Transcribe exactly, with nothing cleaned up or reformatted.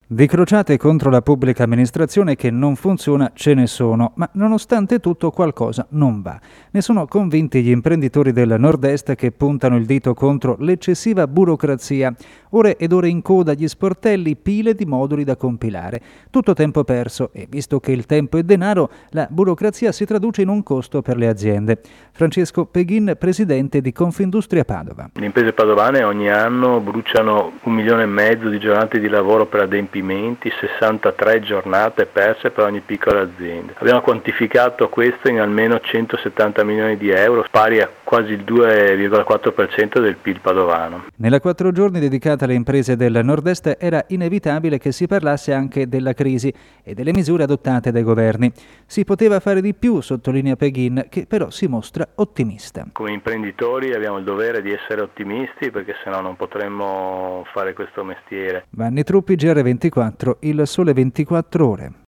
Di crociate contro la pubblica amministrazione che non funziona ce ne sono, ma nonostante tutto qualcosa non va. Ne sono convinti gli imprenditori del Nord-Est che puntano il dito contro l'eccessiva burocrazia. Ore ed ore in coda agli sportelli, pile di moduli da compilare. Tutto tempo perso e, visto che il tempo è denaro, la burocrazia si traduce in un costo per le aziende. Francesco Peghin, presidente di Confindustria Padova. Le imprese padovane ogni anno bruciano un milione e mezzo di giornate di lavoro per adempimenti, sessantatré giornate perse per ogni piccola azienda. Abbiamo quantificato questo in almeno centosettanta milioni di euro, pari a quasi il due virgola quattro per cento del P I L padovano. Nella quattro giorni dedicata alle imprese del Nord-Est era inevitabile che si parlasse anche della crisi e delle misure adottate dai governi. Si poteva fare di più, sottolinea Peghin, che però si mostra ottimista. Come imprenditori abbiamo il dovere di essere ottimisti, perché sennò non potremmo fare questo mestiere. Vanni Truppi, G R ventiquattro, Il Sole ventiquattro Ore.